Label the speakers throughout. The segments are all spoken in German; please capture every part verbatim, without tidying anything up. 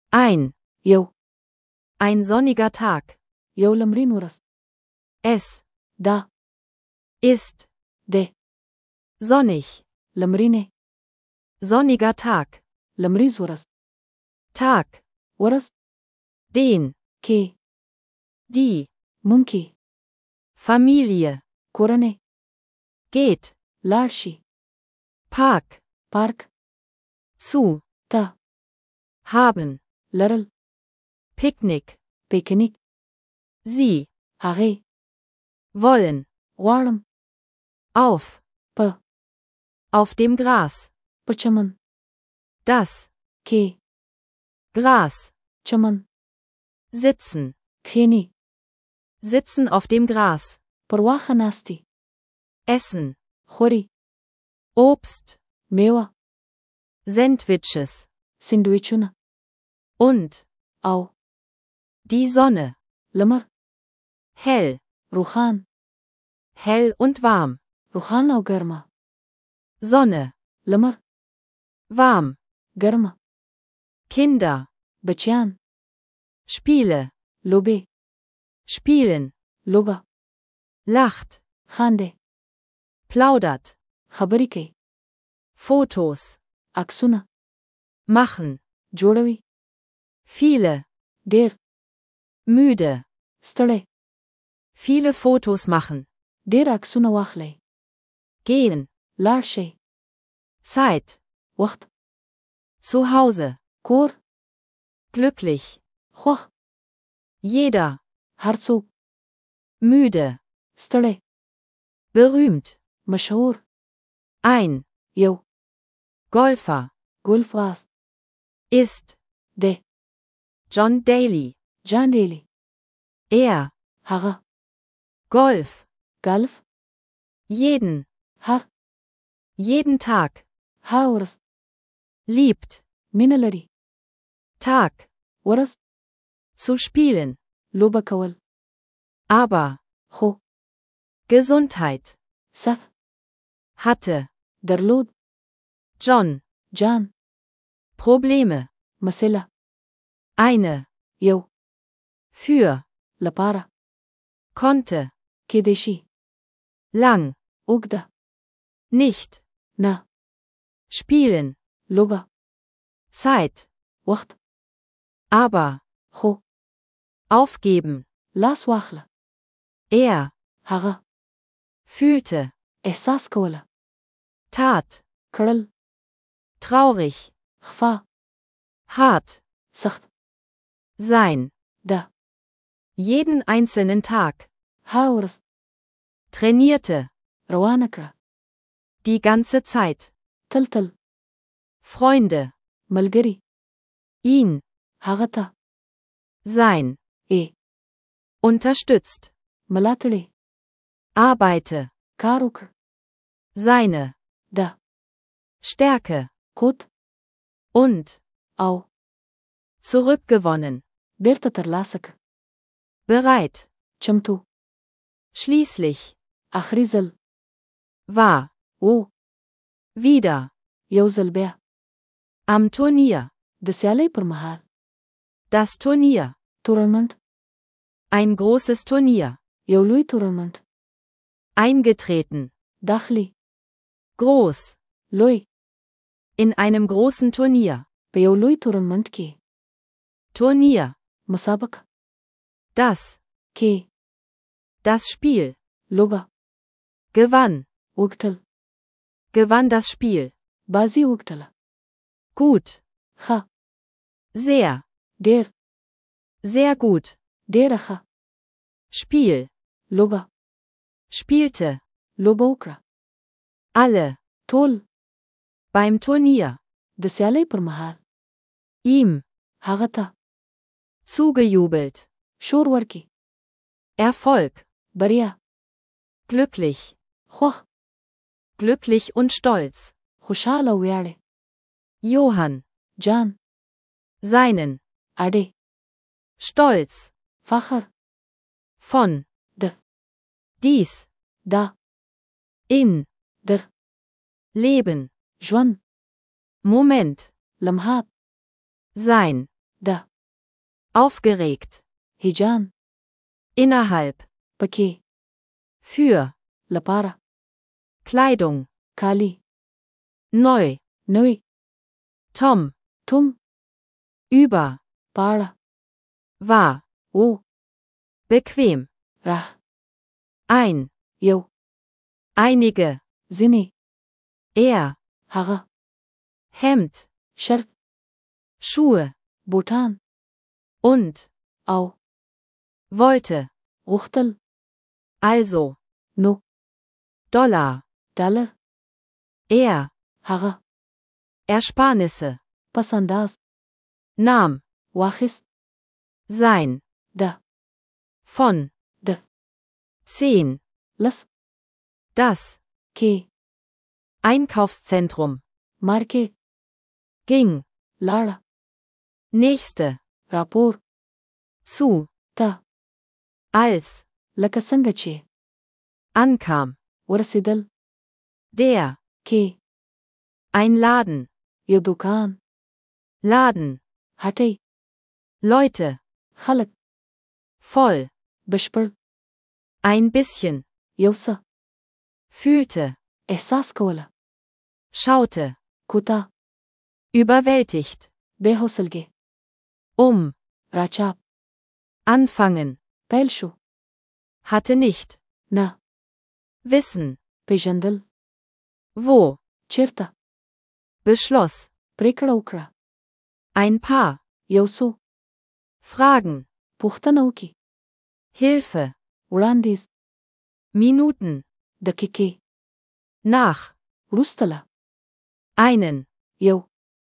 Speaker 1: Ein.
Speaker 2: یو.
Speaker 1: Ein sonniger Tag.
Speaker 2: یو لمرین ورځ.
Speaker 1: Es.
Speaker 2: دا.
Speaker 1: Ist.
Speaker 2: دی.
Speaker 1: Sonnig.
Speaker 2: لمرینه.
Speaker 1: Sonniger Tag.
Speaker 2: لمریز ورځ.
Speaker 1: Tag.
Speaker 2: ورځ.
Speaker 1: Den.
Speaker 2: کې.
Speaker 1: Die.
Speaker 2: مونږ کې.
Speaker 1: Familie.
Speaker 2: کورنۍ.
Speaker 1: Geht.
Speaker 2: لاړ شي.
Speaker 1: Park.
Speaker 2: پارک.
Speaker 1: Zu.
Speaker 2: ته.
Speaker 1: Haben.
Speaker 2: لرل.
Speaker 1: Picknick.
Speaker 2: پیکنیک.
Speaker 1: Sie.
Speaker 2: هغې.
Speaker 1: Wollen.
Speaker 2: غواړم.
Speaker 1: Auf.
Speaker 2: په.
Speaker 1: Auf dem Gras.
Speaker 2: په چمن.
Speaker 1: Das.
Speaker 2: کې.
Speaker 1: Gras.
Speaker 2: چمن.
Speaker 1: Sitzen.
Speaker 2: کښېني.
Speaker 1: Sitzen auf dem Gras.
Speaker 2: پر واښه ناستي.
Speaker 1: Essen.
Speaker 2: خوري.
Speaker 1: Obst.
Speaker 2: میوه.
Speaker 1: Sandwiches.
Speaker 2: سینډویچونه.
Speaker 1: Und.
Speaker 2: او.
Speaker 1: Die Sonne.
Speaker 2: لمر.
Speaker 1: Hell.
Speaker 2: روښان.
Speaker 1: Hell und warm.
Speaker 2: روښان او ګرمه.
Speaker 1: Sonne.
Speaker 2: لمر.
Speaker 1: Warm.
Speaker 2: ګرمه.
Speaker 1: Kinder.
Speaker 2: بچیان.
Speaker 1: Spiele.
Speaker 2: لوبې.
Speaker 1: Spielen.
Speaker 2: لوبه.
Speaker 1: Lacht.
Speaker 2: خاندي.
Speaker 1: Plaudert.
Speaker 2: خبرې کوي.
Speaker 1: Fotos.
Speaker 2: عکسونه.
Speaker 1: Machen.
Speaker 2: جوړوي.
Speaker 1: Viele.
Speaker 2: ډېر.
Speaker 1: Müde.
Speaker 2: ستړی.
Speaker 1: Viele Fotos machen.
Speaker 2: ډېر عکسونه واخلئ.
Speaker 1: Gehen.
Speaker 2: لاړ شئ.
Speaker 1: Zeit.
Speaker 2: وخت.
Speaker 1: Zu Hause.
Speaker 2: کور.
Speaker 1: Glücklich.
Speaker 2: خوښ.
Speaker 1: Jeder.
Speaker 2: هر څوک.
Speaker 1: Müde.
Speaker 2: ستړی.
Speaker 1: Berühmt.
Speaker 2: مشهور.
Speaker 1: Ein.
Speaker 2: یو.
Speaker 1: Golfer.
Speaker 2: ګولف باز.
Speaker 1: Ist.
Speaker 2: دی.
Speaker 1: John Daly.
Speaker 2: جان ډیلی.
Speaker 1: Er.
Speaker 2: هغه.
Speaker 1: Golf.
Speaker 2: ګالف.
Speaker 1: Jeden.
Speaker 2: هر.
Speaker 1: Jeden Tag.
Speaker 2: هر ورځ.
Speaker 1: Liebt.
Speaker 2: مینه لري.
Speaker 1: Tag.
Speaker 2: ورځ.
Speaker 1: Zu spielen.
Speaker 2: لوبه کول.
Speaker 1: Aber.
Speaker 2: خو.
Speaker 1: Gesundheit.
Speaker 2: صف.
Speaker 1: Hatte.
Speaker 2: درلود.
Speaker 1: John.
Speaker 2: جان.
Speaker 1: Probleme.
Speaker 2: مسله.
Speaker 1: Eine.
Speaker 2: یو.
Speaker 1: Für.
Speaker 2: لپاره.
Speaker 1: Konnte.
Speaker 2: کېدای شي.
Speaker 1: Lang.
Speaker 2: اوږده.
Speaker 1: Nicht.
Speaker 2: نه.
Speaker 1: Spielen.
Speaker 2: لوبه.
Speaker 1: Zeit.
Speaker 2: وخت.
Speaker 1: Aber.
Speaker 2: خو.
Speaker 1: Aufgeben.
Speaker 2: لاس واخله.
Speaker 1: Er.
Speaker 2: هغه.
Speaker 1: Fühlte.
Speaker 2: احساس کوله.
Speaker 1: Tat.
Speaker 2: کړل.
Speaker 1: Traurig.
Speaker 2: خفا.
Speaker 1: Hart.
Speaker 2: سخت.
Speaker 1: Sein.
Speaker 2: ده.
Speaker 1: Jeden einzelnen Tag.
Speaker 2: هر ورځ.
Speaker 1: Trainierte.
Speaker 2: روانه کړه.
Speaker 1: Die ganze Zeit.
Speaker 2: تل تل.
Speaker 1: Freunde.
Speaker 2: ملګری.
Speaker 1: Ihn.
Speaker 2: هغه ته.
Speaker 1: Sein.
Speaker 2: ای.
Speaker 1: Unterstützt.
Speaker 2: ملاتړی.
Speaker 1: Arbeite.
Speaker 2: کار وکړ.
Speaker 1: Seine.
Speaker 2: ده.
Speaker 1: Stärke.
Speaker 2: قوت.
Speaker 1: Und.
Speaker 2: او.
Speaker 1: Zurückgewonnen.
Speaker 2: بیرته ترلاسه کړ.
Speaker 1: Bereit.
Speaker 2: چمتو.
Speaker 1: Schließlich.
Speaker 2: آخري ځل.
Speaker 1: War.
Speaker 2: و.
Speaker 1: Wieder.
Speaker 2: یو ځل بیا.
Speaker 1: Am Turnier.
Speaker 2: د سیالۍ پر مهال.
Speaker 1: Das Turnier.
Speaker 2: تورنمنت.
Speaker 1: Ein großes Turnier.
Speaker 2: یو لوی تورنمنت.
Speaker 1: Eingetreten.
Speaker 2: داخلي.
Speaker 1: Groß.
Speaker 2: لوی.
Speaker 1: In einem großen Turnier.
Speaker 2: په یو لوی تورنمنت کې.
Speaker 1: Turnier.
Speaker 2: مسابقه.
Speaker 1: Das.
Speaker 2: کې.
Speaker 1: Das Spiel.
Speaker 2: لوبه.
Speaker 1: Gewann.
Speaker 2: وګټل.
Speaker 1: Gewann das Spiel.
Speaker 2: بازي وګټله.
Speaker 1: Gut.
Speaker 2: ښه.
Speaker 1: Sehr.
Speaker 2: ډېر.
Speaker 1: Sehr gut.
Speaker 2: ډېره ښه.
Speaker 1: Spiel.
Speaker 2: لوبه.
Speaker 1: Spielte.
Speaker 2: لوبه وکړه.
Speaker 1: Alle.
Speaker 2: ټول.
Speaker 1: Beim Turnier.
Speaker 2: د سیالۍ پر مهال.
Speaker 1: Ihm.
Speaker 2: هغه ته.
Speaker 1: Zugejubelt.
Speaker 2: شور ورکی.
Speaker 1: Erfolg.
Speaker 2: بریا.
Speaker 1: Glücklich.
Speaker 2: خوښ.
Speaker 1: Glücklich und stolz.
Speaker 2: خوشاله ویاړې.
Speaker 1: Johann.
Speaker 2: جان.
Speaker 1: Seinen.
Speaker 2: اډې.
Speaker 1: Stolz.
Speaker 2: فخر.
Speaker 1: Von.
Speaker 2: د.
Speaker 1: Dies.
Speaker 2: دا.
Speaker 1: In.
Speaker 2: در.
Speaker 1: Leben.
Speaker 2: ژوند.
Speaker 1: Moment.
Speaker 2: لمحات.
Speaker 1: Sein.
Speaker 2: د
Speaker 1: aufgeregt,
Speaker 2: هیجان
Speaker 1: innerhalb,
Speaker 2: پکې
Speaker 1: für,
Speaker 2: لپاره
Speaker 1: Kleidung,
Speaker 2: کالی
Speaker 1: neu,
Speaker 2: نوی
Speaker 1: Tom,
Speaker 2: توم
Speaker 1: über,
Speaker 2: پاړه
Speaker 1: war,
Speaker 2: و
Speaker 1: bequem,
Speaker 2: راه
Speaker 1: ein,
Speaker 2: یو
Speaker 1: einige,
Speaker 2: ځینې
Speaker 1: er,
Speaker 2: هغه
Speaker 1: Hemd,
Speaker 2: شرط
Speaker 1: Schuhe,
Speaker 2: بوټان
Speaker 1: und,
Speaker 2: او
Speaker 1: wollte,
Speaker 2: غوښتل
Speaker 1: also,
Speaker 2: نو
Speaker 1: Dollar,
Speaker 2: ډالر
Speaker 1: er,
Speaker 2: هغه
Speaker 1: Ersparnisse,
Speaker 2: پس انداز
Speaker 1: nahm,
Speaker 2: واخیست
Speaker 1: sein,
Speaker 2: د
Speaker 1: von,
Speaker 2: د
Speaker 1: zehn,
Speaker 2: لس
Speaker 1: das,
Speaker 2: کې
Speaker 1: Einkaufszentrum,
Speaker 2: مارکیټ
Speaker 1: ging,
Speaker 2: لاړه
Speaker 1: nächste,
Speaker 2: راپور
Speaker 1: zu,
Speaker 2: ته
Speaker 1: als,
Speaker 2: لکه څنګه چې
Speaker 1: ankam,
Speaker 2: ورسېدل
Speaker 1: der,
Speaker 2: کې
Speaker 1: ein Laden,
Speaker 2: یو دکان
Speaker 1: Laden,
Speaker 2: هټۍ
Speaker 1: Leute,
Speaker 2: خلک
Speaker 1: voll,
Speaker 2: بشپړ
Speaker 1: ein bisschen,
Speaker 2: یو څه
Speaker 1: fühlte,
Speaker 2: احساس کوله
Speaker 1: schaute,
Speaker 2: کوتا
Speaker 1: überwältigt,
Speaker 2: بے حوصلګي
Speaker 1: um,
Speaker 2: راچاپ
Speaker 1: anfangen,
Speaker 2: پیل شو
Speaker 1: hatte nicht,
Speaker 2: نه
Speaker 1: wissen,
Speaker 2: پیژندل
Speaker 1: wo,
Speaker 2: چیرته
Speaker 1: beschloss,
Speaker 2: پریکړه وکړه
Speaker 1: ein paar,
Speaker 2: یو څو
Speaker 1: Fragen,
Speaker 2: پوښتنه وکړي
Speaker 1: Hilfe,
Speaker 2: وړاندیز
Speaker 1: Minuten,
Speaker 2: دقیقې
Speaker 1: nach,
Speaker 2: وروسته له
Speaker 1: einen,
Speaker 2: یو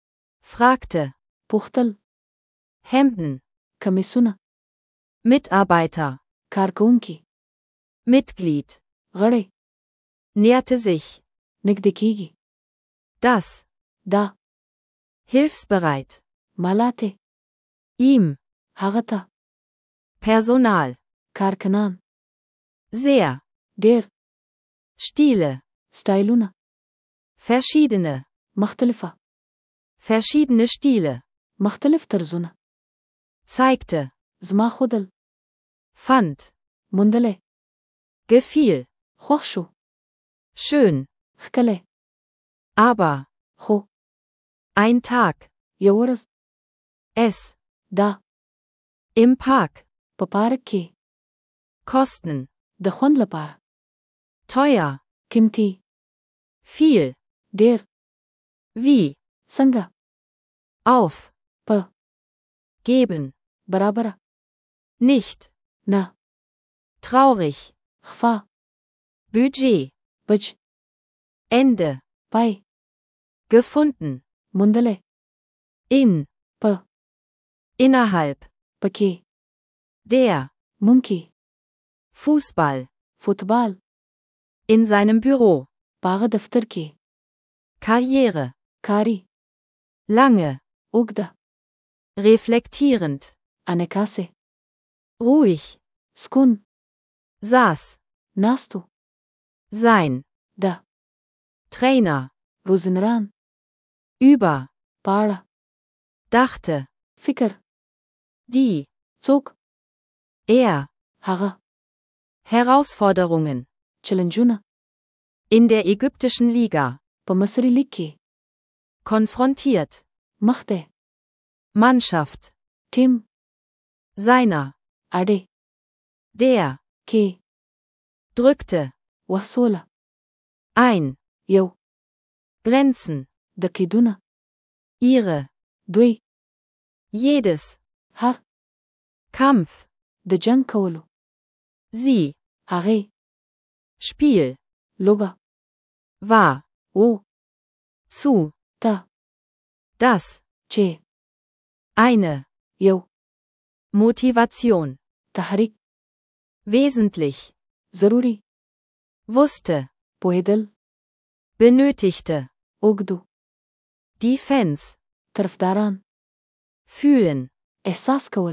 Speaker 1: fragte,
Speaker 2: پوښتل
Speaker 1: Hemden,
Speaker 2: کمیسونه
Speaker 1: Mitarbeiter,
Speaker 2: کارکونکي
Speaker 1: Mitglied,
Speaker 2: غړي
Speaker 1: näherte sich,
Speaker 2: نږدې کیږي
Speaker 1: das,
Speaker 2: دا
Speaker 1: hilfsbereit,
Speaker 2: مالاته
Speaker 1: ihm,
Speaker 2: هغه ته
Speaker 1: Personal,
Speaker 2: کارکنان
Speaker 1: sehr,
Speaker 2: ډېر
Speaker 1: Stile,
Speaker 2: سټایلونه
Speaker 1: verschiedene,
Speaker 2: مختلفه
Speaker 1: verschiedene Stile,
Speaker 2: مختلف طرزونه
Speaker 1: zeigte,
Speaker 2: زما خودل
Speaker 1: fand,
Speaker 2: موندلې
Speaker 1: gefiel,
Speaker 2: خوښ شو
Speaker 1: schön,
Speaker 2: ښکلی
Speaker 1: aber,
Speaker 2: خو
Speaker 1: ein Tag,
Speaker 2: یو ورځ
Speaker 1: es,
Speaker 2: دا
Speaker 1: im Park,
Speaker 2: په پارک کې
Speaker 1: kosten,
Speaker 2: د خوند لپاره
Speaker 1: teuer,
Speaker 2: قیمتي
Speaker 1: viel,
Speaker 2: ډېر
Speaker 1: wie,
Speaker 2: څنګه
Speaker 1: auf,
Speaker 2: په
Speaker 1: geben,
Speaker 2: برابره
Speaker 1: nicht,
Speaker 2: نه
Speaker 1: traurig,
Speaker 2: خفا
Speaker 1: Budget,
Speaker 2: بج
Speaker 1: Ende,
Speaker 2: پای
Speaker 1: gefunden,
Speaker 2: موندلې
Speaker 1: in,
Speaker 2: په
Speaker 1: innerhalb,
Speaker 2: پکې
Speaker 1: der,
Speaker 2: مونږ
Speaker 1: Fußball,
Speaker 2: فوتبال
Speaker 1: in seinem Büro,
Speaker 2: باغ دفتر کې
Speaker 1: Karriere,
Speaker 2: کاری
Speaker 1: lange,
Speaker 2: اوږده
Speaker 1: reflektierend,
Speaker 2: انعکاسه
Speaker 1: ruhig,
Speaker 2: سکون
Speaker 1: saß,
Speaker 2: ناستو
Speaker 1: sein,
Speaker 2: د
Speaker 1: Trainer,
Speaker 2: روزنران
Speaker 1: über,
Speaker 2: پاړه
Speaker 1: dachte,
Speaker 2: فکر
Speaker 1: die,
Speaker 2: څوک
Speaker 1: er,
Speaker 2: هغه
Speaker 1: Herausforderungen,
Speaker 2: چلنجونه
Speaker 1: in der ägyptischen Liga,
Speaker 2: په مصري لیگ کې
Speaker 1: konfrontiert,
Speaker 2: مخ دی
Speaker 1: Mannschaft,
Speaker 2: ټیم
Speaker 1: seiner,
Speaker 2: اډې
Speaker 1: der,
Speaker 2: کې
Speaker 1: drückte,
Speaker 2: وسوله
Speaker 1: ein,
Speaker 2: یو
Speaker 1: Grenzen,
Speaker 2: د قیدونه
Speaker 1: ihre,
Speaker 2: دوی
Speaker 1: jedes,
Speaker 2: هر
Speaker 1: Kampf,
Speaker 2: د جنگ کولو
Speaker 1: sie,
Speaker 2: هغې
Speaker 1: Spiel,
Speaker 2: لوبه
Speaker 1: war,
Speaker 2: و
Speaker 1: zu,
Speaker 2: ته
Speaker 1: das,
Speaker 2: چې
Speaker 1: eine,
Speaker 2: یو
Speaker 1: Motivation,
Speaker 2: تحریک
Speaker 1: wesentlich,
Speaker 2: ضروري
Speaker 1: wusste,
Speaker 2: پوهېدل
Speaker 1: benötigte,
Speaker 2: اوږدو
Speaker 1: die Fans,
Speaker 2: طرفداران
Speaker 1: fühlen,
Speaker 2: احساس کول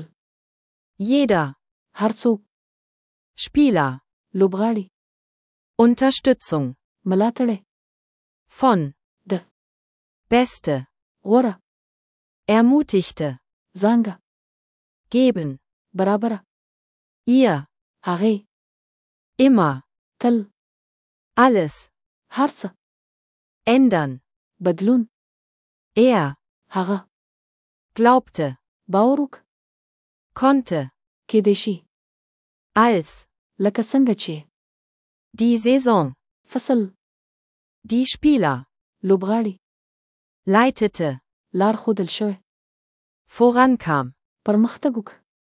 Speaker 1: jeder,
Speaker 2: هر څوک
Speaker 1: Spieler,
Speaker 2: لوبغاړي
Speaker 1: Unterstützung,
Speaker 2: ملاتړی
Speaker 1: von,
Speaker 2: د
Speaker 1: beste,
Speaker 2: غوره
Speaker 1: ermutigte,
Speaker 2: زانګه.
Speaker 1: geben,
Speaker 2: برابره.
Speaker 1: ihr,
Speaker 2: هغې.
Speaker 1: immer,
Speaker 2: تل.
Speaker 1: alles,
Speaker 2: هر څه.
Speaker 1: ändern,
Speaker 2: بدلون.
Speaker 1: er,
Speaker 2: هغه.
Speaker 1: glaubte,
Speaker 2: باور وک.
Speaker 1: konnte,
Speaker 2: کېدای شي.
Speaker 1: als,
Speaker 2: لکه څنګه چې.
Speaker 1: die Saison,
Speaker 2: فصل.
Speaker 1: die Spieler,
Speaker 2: لوبغاړي.
Speaker 1: leitete,
Speaker 2: لار ښودل شوی.
Speaker 1: vorankam,
Speaker 2: پرمختګ وک.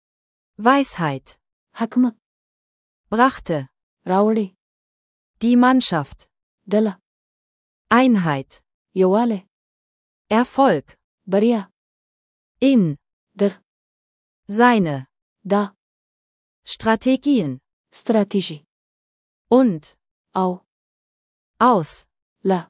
Speaker 1: Weisheit,
Speaker 2: حکمت.
Speaker 1: brachte,
Speaker 2: راوړي.
Speaker 1: die Mannschaft,
Speaker 2: ډله.
Speaker 1: Einheit,
Speaker 2: یووالی.
Speaker 1: Erfolg,
Speaker 2: بریا.
Speaker 1: in,
Speaker 2: در.
Speaker 1: seine,
Speaker 2: دا.
Speaker 1: Strategien,
Speaker 2: ستراتیژي.
Speaker 1: und,
Speaker 2: او.
Speaker 1: aus,
Speaker 2: لا.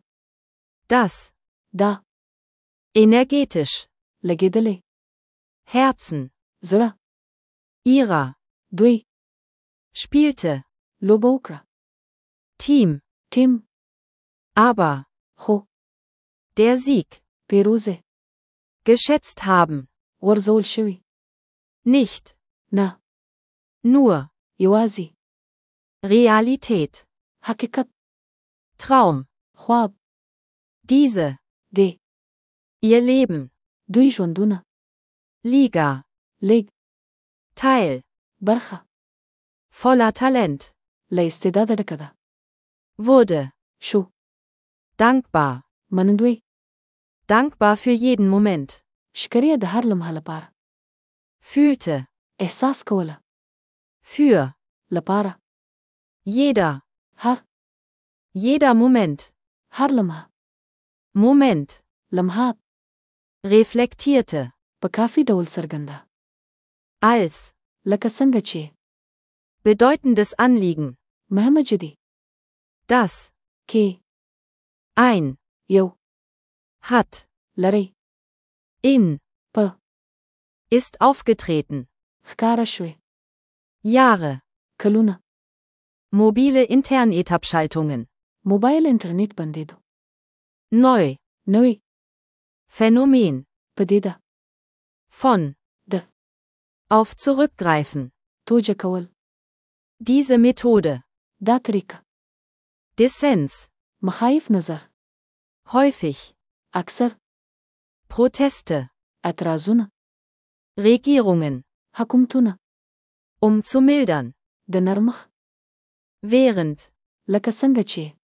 Speaker 1: das,
Speaker 2: دا.
Speaker 1: energetisch,
Speaker 2: لګېدلی.
Speaker 1: Herzen,
Speaker 2: زړه.
Speaker 1: ihrer,
Speaker 2: دوی.
Speaker 1: spielte,
Speaker 2: لوبه وکړه.
Speaker 1: Team,
Speaker 2: ټیم.
Speaker 1: aber,
Speaker 2: خو.
Speaker 1: der Sieg,
Speaker 2: پیروزه.
Speaker 1: geschätzt haben,
Speaker 2: غورځول شوي.
Speaker 1: nicht,
Speaker 2: نه.
Speaker 1: nur,
Speaker 2: یوازې.
Speaker 1: Realität,
Speaker 2: حقیقت.
Speaker 1: Traum,
Speaker 2: خواب.
Speaker 1: diese,
Speaker 2: دی.
Speaker 1: ihr Leben,
Speaker 2: دوی ژوندونه.
Speaker 1: Liga,
Speaker 2: لیگ.
Speaker 1: Teil,
Speaker 2: برخه.
Speaker 1: voller Talent,
Speaker 2: له استعداده ډکه ده.
Speaker 1: wurde,
Speaker 2: شو.
Speaker 1: dankbar,
Speaker 2: منندوی.
Speaker 1: dankbar für jeden Moment,
Speaker 2: شکریه د هر لمحه لپاره.
Speaker 1: fühlte,
Speaker 2: احساس کوله.
Speaker 1: für,
Speaker 2: لپاره.
Speaker 1: jeder,
Speaker 2: هر.
Speaker 1: jeder Moment,
Speaker 2: هر لمحه.
Speaker 1: Moment,
Speaker 2: لمحات.
Speaker 1: reflektierte,
Speaker 2: په کافي ډول څرګنده.
Speaker 1: als,
Speaker 2: لکه څنګه چې.
Speaker 1: bedeutendes Anliegen,
Speaker 2: مهمه جدي.
Speaker 1: das,
Speaker 2: کې.
Speaker 1: ein,
Speaker 2: یو.
Speaker 1: hat,
Speaker 2: لري.
Speaker 1: in,
Speaker 2: په.
Speaker 1: ist aufgetreten,
Speaker 2: ښکاره شوي.
Speaker 1: Jahre,
Speaker 2: کلونه.
Speaker 1: mobile Internetabschaltungen,
Speaker 2: موبایل انټرنیټ بندېدو.
Speaker 1: neu,
Speaker 2: نوې.
Speaker 1: Phänomen,
Speaker 2: پدیده.
Speaker 1: von,
Speaker 2: د.
Speaker 1: auf zurückgreifen,
Speaker 2: توجه کول.
Speaker 1: diese Methode,
Speaker 2: دا طریقه.
Speaker 1: Dissens,
Speaker 2: مخایف نظر.
Speaker 1: häufig,
Speaker 2: اکثر.
Speaker 1: Proteste,
Speaker 2: اعتراضونه.
Speaker 1: Regierungen,
Speaker 2: حکومتونه.
Speaker 1: um zu mildern,
Speaker 2: د نرمخ.
Speaker 1: während,
Speaker 2: لکه څنګه چې.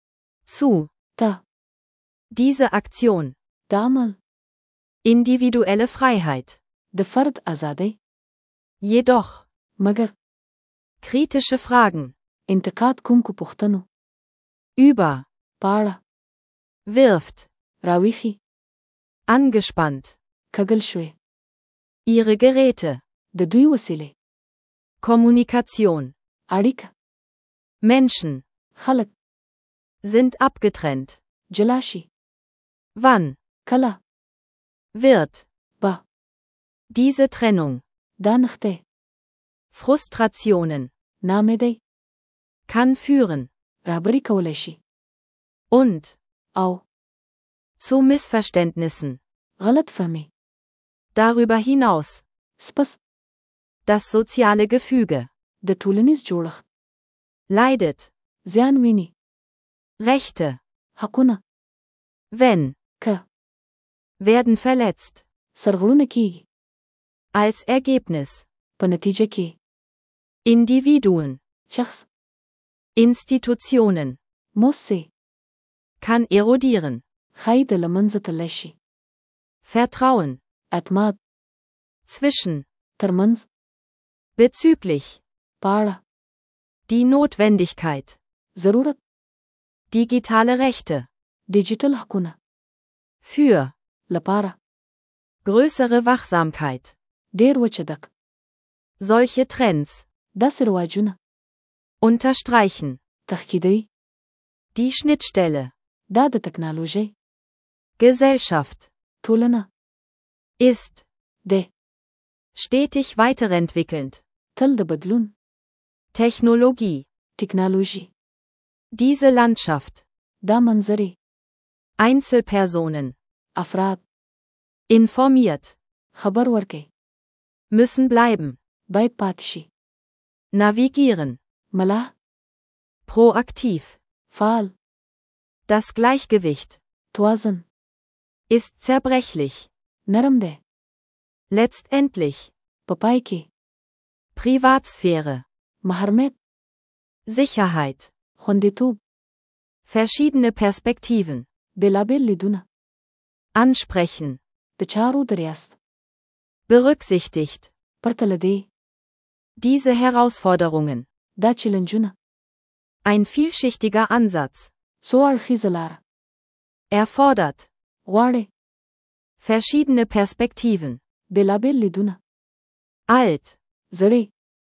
Speaker 1: zu,
Speaker 2: ته.
Speaker 1: diese Aktion,
Speaker 2: د عمل.
Speaker 1: individuelle Freiheit,
Speaker 2: د فرد ازادۍ.
Speaker 1: jedoch,
Speaker 2: مګر.
Speaker 1: kritische Fragen,
Speaker 2: انتقاد کوونکو پوښتنو.
Speaker 1: über,
Speaker 2: پاړه.
Speaker 1: wirft,
Speaker 2: راویخي.
Speaker 1: angespannt,
Speaker 2: کګل شوي.
Speaker 1: ihre Geräte,
Speaker 2: د دوی وسیلې.
Speaker 1: Kommunikation,
Speaker 2: اړیکه.
Speaker 1: Menschen,
Speaker 2: خلک.
Speaker 1: sind abgetrennt,
Speaker 2: جلا شي.
Speaker 1: wann,
Speaker 2: کله.
Speaker 1: wird,
Speaker 2: به.
Speaker 1: diese Trennung,
Speaker 2: دا نښته.
Speaker 1: Frustrationen,
Speaker 2: نامیدۍ.
Speaker 1: kann führen,
Speaker 2: رهبري کولی شي.
Speaker 1: und,
Speaker 2: او.
Speaker 1: zu Missverständnissen,
Speaker 2: غلط فهمي.
Speaker 1: darüber hinaus,
Speaker 2: سپس.
Speaker 1: das soziale Gefüge,
Speaker 2: د ټولنیز جوړښت.
Speaker 1: leidet,
Speaker 2: زیان ویني.
Speaker 1: Rechte,
Speaker 2: حقونه.
Speaker 1: wenn,
Speaker 2: که.
Speaker 1: werden verletzt,
Speaker 2: سرغړونه کیږي.
Speaker 1: als Ergebnis,
Speaker 2: په نتیجه کې.
Speaker 1: Individuen,
Speaker 2: شخص.
Speaker 1: Institutionen,
Speaker 2: موسسې.
Speaker 1: kann erodieren,
Speaker 2: ښایي د له منځه تللی شي.
Speaker 1: Vertrauen,
Speaker 2: اعتماد.
Speaker 1: zwischen,
Speaker 2: ترمنځ.
Speaker 1: bezüglich,
Speaker 2: په اړه.
Speaker 1: die Notwendigkeit,
Speaker 2: ضرورت.
Speaker 1: digitale Rechte,
Speaker 2: ډیجیټل حقونه.
Speaker 1: für,
Speaker 2: لپاره.
Speaker 1: größere Wachsamkeit,
Speaker 2: ډیر وچدق.
Speaker 1: solche Trends,
Speaker 2: داسې رواجونه.
Speaker 1: unterstreichen,
Speaker 2: تخکیدی.
Speaker 1: die Schnittstelle,
Speaker 2: دا د تکنالوژۍ.
Speaker 1: Gesellschaft,
Speaker 2: ټولنه.
Speaker 1: ist,
Speaker 2: د.
Speaker 1: stetig weiterentwickelnd,
Speaker 2: تل د بدلون.
Speaker 1: Technologie,
Speaker 2: ټکنالوژي.
Speaker 1: diese Landschaft,
Speaker 2: دا منظرې.
Speaker 1: Einzelpersonen,
Speaker 2: افراد.
Speaker 1: informiert,
Speaker 2: خبر ورکي.
Speaker 1: müssen bleiben,
Speaker 2: باید پاتې شي.
Speaker 1: navigieren,
Speaker 2: ملا.
Speaker 1: proaktiv,
Speaker 2: فعال.
Speaker 1: das Gleichgewicht,
Speaker 2: توازن.
Speaker 1: ist zerbrechlich,
Speaker 2: نرم دی.
Speaker 1: letztendlich,
Speaker 2: په پای کې.
Speaker 1: Privatsphäre,
Speaker 2: محرمیت.
Speaker 1: Sicherheit,
Speaker 2: خوندیتوب.
Speaker 1: verschiedene Perspektiven,
Speaker 2: بېلابېل لیدونه.
Speaker 1: ansprechen,
Speaker 2: د چارو دریاست.
Speaker 1: berücksichtigt,
Speaker 2: پرته له دې.
Speaker 1: diese Herausforderungen,
Speaker 2: دا چیلنجونه.
Speaker 1: ein vielschichtiger Ansatz,
Speaker 2: څو اړخیزه لاره.
Speaker 1: erfordert,
Speaker 2: غواړي.
Speaker 1: verschiedene Perspektiven,
Speaker 2: بېلابېل لیدونه.
Speaker 1: alt,
Speaker 2: زړې.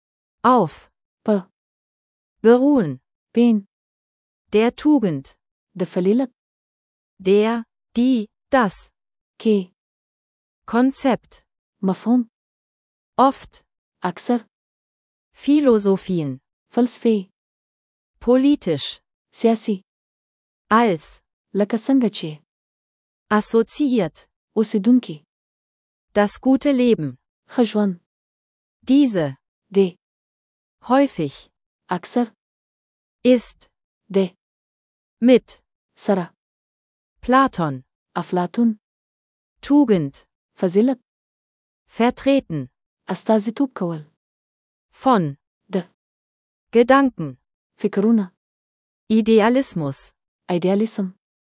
Speaker 1: auf,
Speaker 2: په.
Speaker 1: beruhen,
Speaker 2: پین.
Speaker 1: der Tugend,
Speaker 2: د فلیلت.
Speaker 1: der, die, das,
Speaker 2: کې.
Speaker 1: Konzept,
Speaker 2: مفهوم.
Speaker 1: oft,
Speaker 2: اکثر.
Speaker 1: Philosophien,
Speaker 2: فلسفې.
Speaker 1: politisch,
Speaker 2: سیاسي.
Speaker 1: als,
Speaker 2: لکه څنګه چې.
Speaker 1: assoziiert,
Speaker 2: اوسیدونکي.
Speaker 1: das gute Leben,
Speaker 2: ښه ژوند.
Speaker 1: diese,
Speaker 2: دی.
Speaker 1: häufig,
Speaker 2: اکثر.
Speaker 1: ist,
Speaker 2: دی.
Speaker 1: mit,
Speaker 2: سره.
Speaker 1: Platon,
Speaker 2: افلاطون.
Speaker 1: Tugend,
Speaker 2: فضیلت.
Speaker 1: vertreten,
Speaker 2: استازیتوب کول.
Speaker 1: von,
Speaker 2: د.
Speaker 1: Gedanken,
Speaker 2: فکرونه.
Speaker 1: Idealismus,
Speaker 2: ایدیالیسم.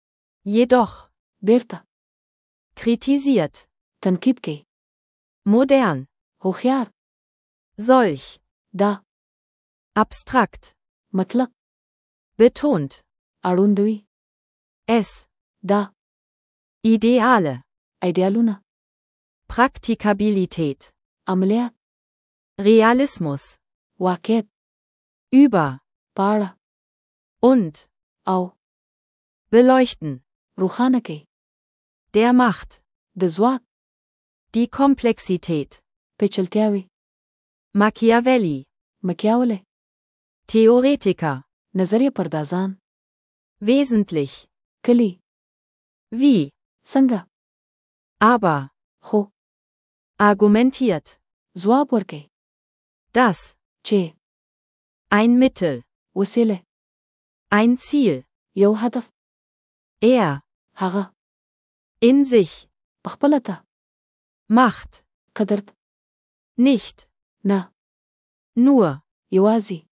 Speaker 1: jedoch,
Speaker 2: بیرته.
Speaker 1: kritisiert,
Speaker 2: تنقید کوي.
Speaker 1: modern,
Speaker 2: هوښیار.
Speaker 1: solch,
Speaker 2: دا.
Speaker 1: abstrakt,
Speaker 2: مطلق.
Speaker 1: betont,
Speaker 2: اړوندوي.
Speaker 1: es,
Speaker 2: دا.
Speaker 1: Ideale,
Speaker 2: ایدیالونه.
Speaker 1: Praktikabilität,
Speaker 2: عملیات.
Speaker 1: Realismus,
Speaker 2: واقعیت.
Speaker 1: über,
Speaker 2: پاړه.
Speaker 1: und,
Speaker 2: او.
Speaker 1: beleuchten,
Speaker 2: روښانه کوي.
Speaker 1: der Macht,
Speaker 2: د ځواک.
Speaker 1: die Komplexität,
Speaker 2: پیچلتیاوي.
Speaker 1: Machiavelli,
Speaker 2: مکیاوله.
Speaker 1: Theoretiker,
Speaker 2: نظریه پردازان.
Speaker 1: wesentlich,
Speaker 2: کلی.
Speaker 1: wie,
Speaker 2: څنګه.
Speaker 1: aber,
Speaker 2: خو.
Speaker 1: argumentiert,
Speaker 2: ځواب ورکوي.
Speaker 1: dass,
Speaker 2: چې.
Speaker 1: ein Mittel,
Speaker 2: وسیله.
Speaker 1: ein Ziel,
Speaker 2: یو هدف.
Speaker 1: er,
Speaker 2: هغه.
Speaker 1: in sich,
Speaker 2: پخپله ته.
Speaker 1: macht,
Speaker 2: قدرت.
Speaker 1: nicht,
Speaker 2: نه.
Speaker 1: nur,
Speaker 2: یوازې.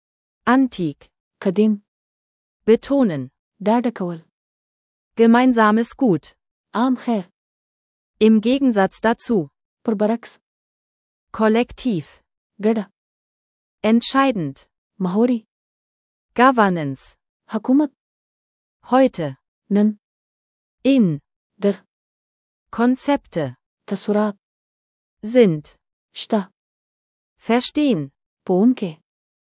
Speaker 1: antik,
Speaker 2: قدیم.
Speaker 1: betonen,
Speaker 2: ډاډه کول.
Speaker 1: gemeinsames Gut,
Speaker 2: عام خیر.
Speaker 1: im Gegensatz dazu,
Speaker 2: پر برعکس.
Speaker 1: kollektiv,
Speaker 2: ګډه.
Speaker 1: entscheidend,
Speaker 2: مهوري.
Speaker 1: Governance,
Speaker 2: حکومت.
Speaker 1: heute,
Speaker 2: نن.
Speaker 1: in,
Speaker 2: در.
Speaker 1: Konzepte,
Speaker 2: تصورات.
Speaker 1: sind,
Speaker 2: شته.
Speaker 1: verstehen,
Speaker 2: پوونکی.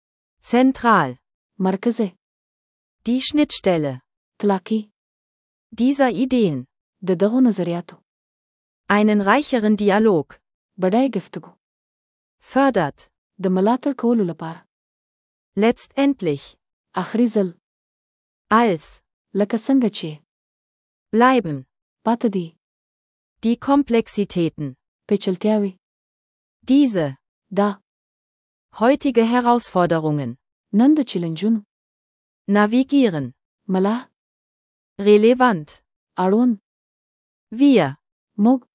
Speaker 1: zentral,
Speaker 2: مرکزه.
Speaker 1: die Schnittstelle,
Speaker 2: طلاقي.
Speaker 1: dieser Ideen,
Speaker 2: د دغو نظریاتو.
Speaker 1: einen reicheren Dialog,
Speaker 2: بډای گفتگو.
Speaker 1: fördert,
Speaker 2: د ملاتړ کولو لپاره.
Speaker 1: letztendlich,
Speaker 2: آخري ځل.
Speaker 1: als,
Speaker 2: لکه څنګه چې.
Speaker 1: bleiben,
Speaker 2: پاتې دي.
Speaker 1: die Komplexitäten,
Speaker 2: پیچلتیاوي.
Speaker 1: diese,
Speaker 2: دا.
Speaker 1: heutige Herausforderungen,
Speaker 2: نن د چیلنجونو.
Speaker 1: navigieren,
Speaker 2: ملا.
Speaker 1: relevant,
Speaker 2: اړوند.
Speaker 1: wir,
Speaker 2: موږ.